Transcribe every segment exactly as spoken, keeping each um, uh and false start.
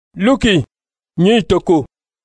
Luki nyi toko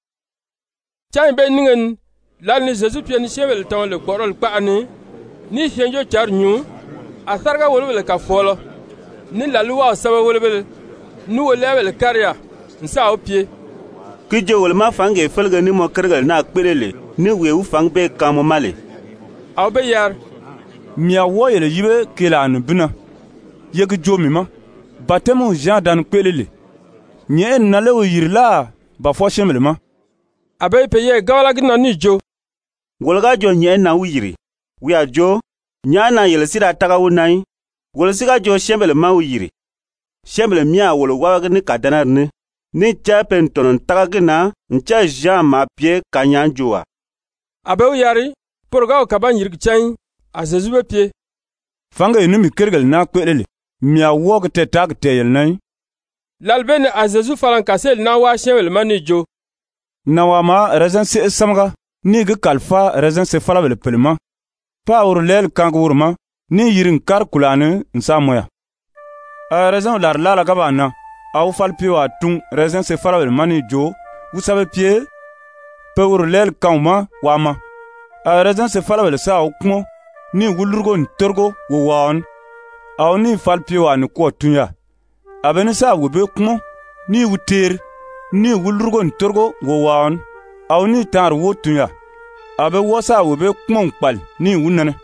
chan be ningen lal ni Jésus pien chebel ton le korol kpaani ni chenjo char nyu asarga wolbel ka folo ni laluwa saba wolbel nu wolebel karya nsa opie kijo wolma fange felga ni mo kergal na kpelele ni wewu fang be kamo male aw be yar mia woyele yibe kelanu bina yeg jomi ma batemu Jean dan kpelele nye nale o yirla ba fo shemle ma abe peye gawla gina ni jo wolga jo nye na wiri wi a jo nya na yele sida taga wonai wol siga jo shemle ma wiri shemle mia wol waga ni kadanar ni ni chapen tonon taga gina ncha Jean ma pie kanyanjoa abe yari porga ka ban yirg chan a Jésus be pie fanga inu mi kergal na kpelele mia wog te tag te yel nai lalbene a Jésus falan kasel na wa shemle mani jo na wa ma rezan se samga ni ga kalfa rezan se fala bel pelma pa ur lel kangurma ni yirin kar kulane nsa moya a rezan lar lala gabana aw falpi wa tung rezan se fala bel mani jo usabe pie pe ur lel kangma wa ma a rezan se fala bel sa okmo ni wulurgo ntorgo wo wan aw ni falpi wa ni ko tunya abeni sa wo be kmo ni wuter ni wulurgo ntorgo wo wan aw ni tar wo tunya abe wosa wo be kmo kpal ni wunane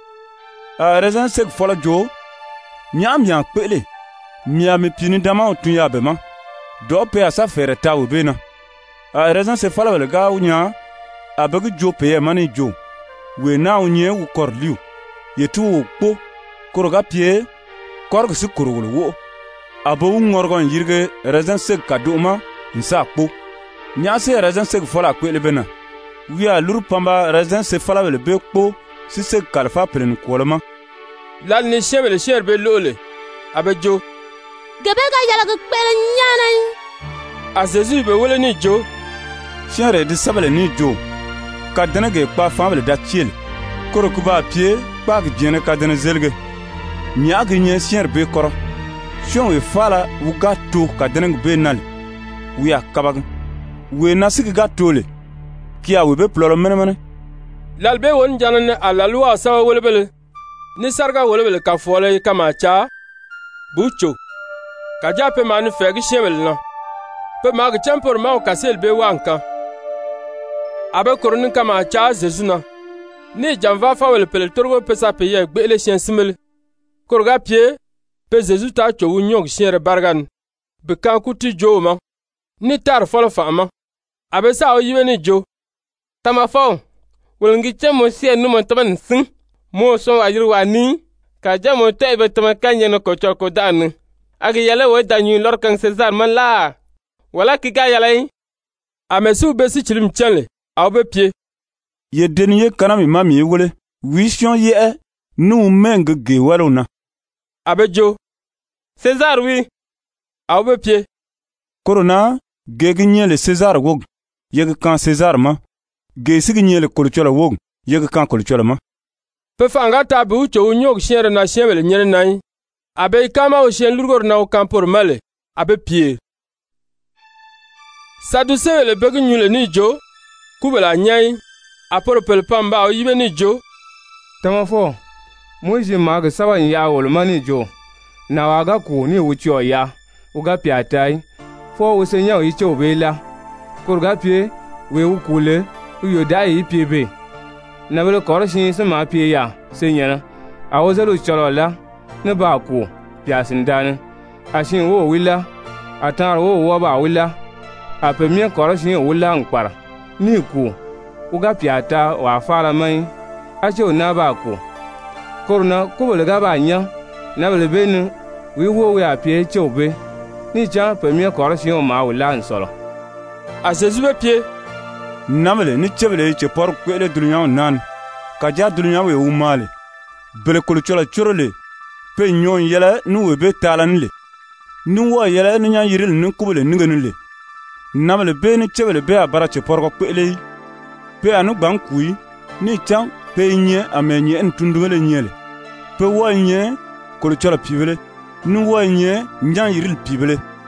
a rezan sek fola jo nyam yan kpele mia me pini dama tunya be ma do pe asa fere ta wo be na a rezan se fola le ga unya abe jo pe mani jo we na unye wo korliu yetu wo kpo koroga pie korgo si korogolo wo abu ngorgon yirge rezan sek kaduma nsa kpo nyase rezan sek fola kwele bena wiya lur pamba rezan se fola le be kpo si sek kalfa pren kolma lal ni shebel sherbe lole abe jo gebe ga yala ga kwele nyana a Jésus be wole ni jo shere di sabale ni jo kadana ge kpa famle da chiel korokuba pie kpa gene kadana zelge nyaag nye sherbe koro shon we fala wu gato kadana be nal wiya kabag we nasigi gatole kiya we be ploro menemene lalbe won janan alaluwa sawa wolbele ni sarga wolbele ka fole kama cha bucho kaja pe manu fegi shemel no pe mag champor ma ka sel be wanka abe korun kama cha Jésus na ni jamva fa wel pel torgo pesa pe ye gbele shen simel korga pie pe Jésus ta chowu nyong shere bargan be kan kuti joma ni tar folo fama abe sa o yiwe ni jo tama fo wolngi chemo sie no mo taman sin mo so ajir wani ka jamo tebe tama kanye no ko choko dan agi yale wo danyu lor kan César man la wala ki ga yale amesu be si chilim chenle aw be pie ye denye kanami mami wole vision ye nu meng ge waluna abe jo César wi aw be pie korona gegi nyele César wog yeg kan César ma ge sigi nyele kolchola wog yeg kan kolchola ma pe fanga ta bu cho nyog shere na shemele nyene nai abe kama o shen lurgor na o kampor male abe pie saduse le begi nyule ni jo kubela nyai aporo pel pamba o yibe ni jo tama fo moje mag sawan ya wol mani jo na waga ku ni wuchi o ya uga piatai fo wosenya o yiche obela kurga pie we ukule uyo dai pie be na bele koroshin se ma pie ya senyana awozalo cholola ne ba ku piasin dan ashin wo wila atar wo wo ba wila apemie koroshin wila nkpara ni ku uga piata wa fala mai acho na ba ku koruna kubele ga ba nya na bele benu wi wo we apie chobe ni cha pemie koroshin o ma wila nsolo a Jésus be pie namele ni chebele che por kwele dunya nan kaja dunya we umale bele kulchola chorole pe nyon yele nu we be talanle nu wo yele ni nya yiril nu kubele ningenule namele be ni chebele be abara che por ko kwele pe anu bankui ni chan pe nye amenye ntundungele nyele pe wo nye kulchola pibele nu wo nye nya yiril pibele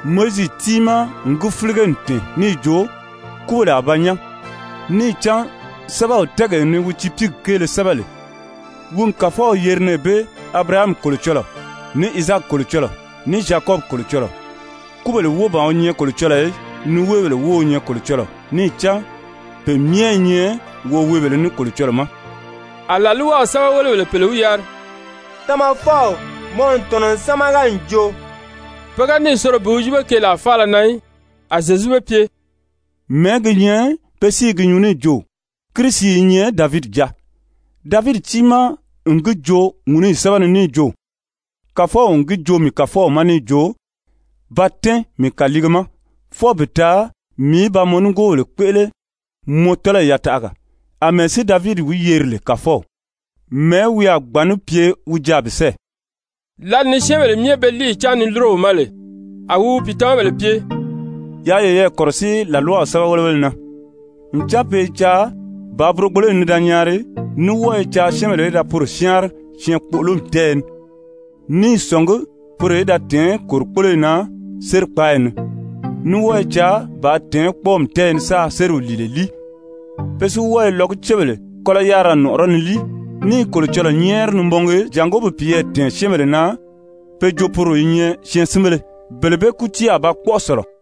Moïse tima ngu fulgen te ni jo kula abanya ni chan saba otege ni wuchi pig kele sabale wun kafo yerne be Abraham kuluchola ni Isaac kuluchola ni Jacob kuluchola kubele wo ba onye kuluchola ni webele wo onye kuluchola ni chan pe mienye wo webele ni kuluchola ma alaluwa saba wele pele wiyar tama fo mon tonon sama ganjo pega ni soro bujibe ke la fala nai a Jésus be pie megnye pesi gnyune jo Krisi nye David ja David tima ngi jo ngune sabana ni jo kafo ngi jo mi kafo mani jo batin mi kaligama fo beta mi ba mongo le kwele motola yataga amesi David wi yerle kafo me wi agbanu pie ujabse la ni shebele mie beli chani lro male awu pitan le pie ya ye ye korsi la loi sawa wolwelna nchape cha babro gbole ni danyare ni wo cha shemele da pour chiar chien polum ten ni songo pour da ten korpole na ser paen ni wo cha ba ten pom ten sa seru lileli pesu wo log chebele kola yara no ron li ni kolo chola nyer no mbonge jango be pie ten shemele na pe jo pour nye chien simele belebe kuti aba kwosoro